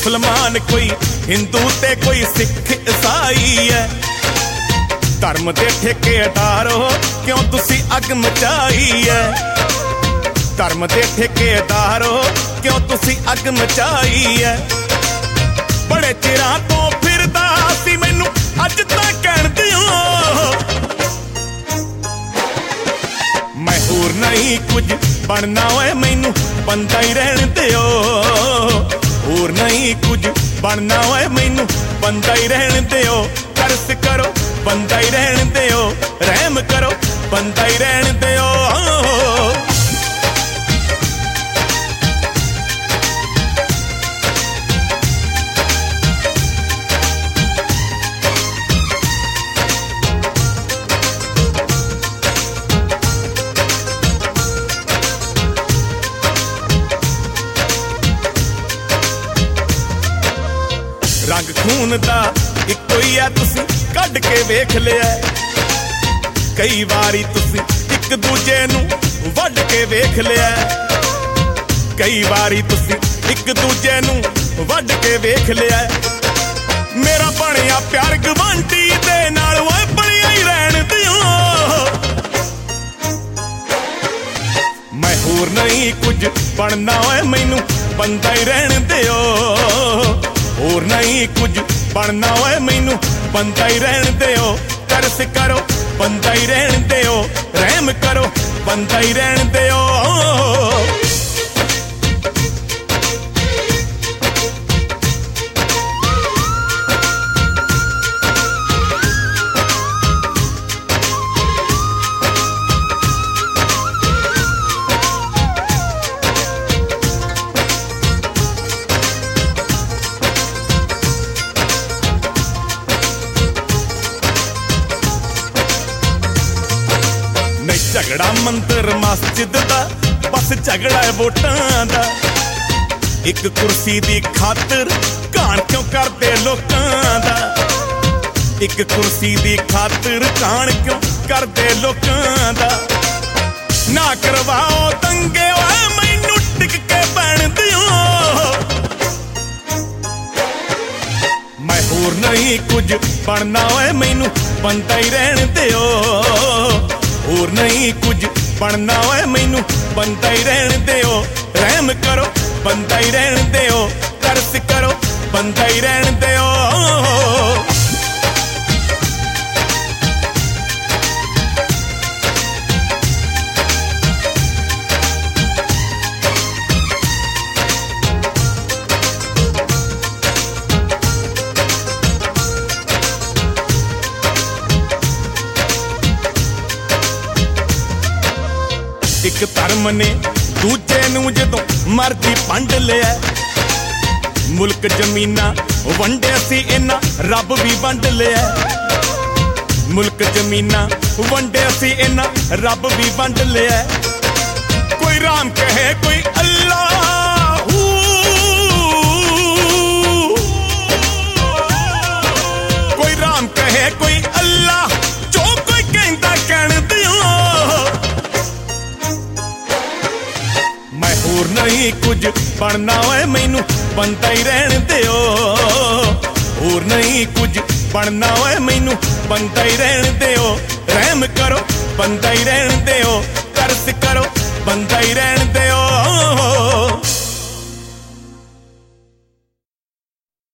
मुसलमान, कोई हिंदू ते कोई सिख ईसाई है। धर्म दे ठेकेदार हो क्यों तुसी अग मचाई है। धर्म दे ठेकेदार हो क्यों तुसी अग मचाई है। बड़े चिरां तो फिरदा सी मैनू अज तां कहण दिओ, मैं होर नहीं कुछ बनना ओए मैनू बंदा ही रहण दिओ। होर नहीं कुछ बनना ओए मैनू बंदा ही रहण दिओ। तरस करो बंदा ही रहण दिओ, रहम करो बंदा ही रहण दिओ। रंग खून दा इक्को ही है तुसी कढ के वेख लिया। कई वारी तुसी एक दूजे नू वढ के वेख लिया। कई वारी तुसी एक दूजे नू वढ के वेख लिया। मेरा बनिया प्यार गवांढी दे नाल ओए बनिया ही रहण दिओ। मैं होर नहीं कुछ बनना ओए मैनू बंदा ही रहण दिओ। होर नहीं कुछ बनना ओए मैनू बंदा ही रहण दिओ। तरस करो बंदा ही रहण दिओ, रहम करो बंदा ही रहण दिओ। झगड़ा मंदिर मस्जिद दा, बस झगड़ा है वोटां दा। एक कुर्सी दी खातर कान क्यों करदे लोकां दा। एक कुर्सी दी खातर कान क्यों करदे लोकां दा। ना करवाओ दंगे ओए मैनू टिक के बैण दिओ। मैं होर नहीं कुछ बनना ओए मैनू बंदा ही रहण दिओ। होर नहीं कुछ बनना ओए मैनू बंदा ही रहण दिओ। रहम करो बंदा ही रहण दिओ, तरस करो बंदा ही रहण दिओ। एक धर्म ने दूजे नू जदों मर्जी पंड लिया। मुल्क जमीना वंडे सी इन्ना रब भी वंड लिया। मुल्क जमीना वंडे सी इन्ना रब भी वंड लिया। कोई राम कहे कोई अल्लाह, कोई राम कहे कोई अल्लाह, जो कोई कहंदा कहण दिओ। मैं होर नहीं कुछ बनना ओए मैनू बंदा ही रहण दिओ। होर नहीं कुछ बनना ओए मैनू बंदा ही रहण दिओ। रहम करो बंदा ही रहण दिओ, तरस करो बंदा ही रहण दिओ।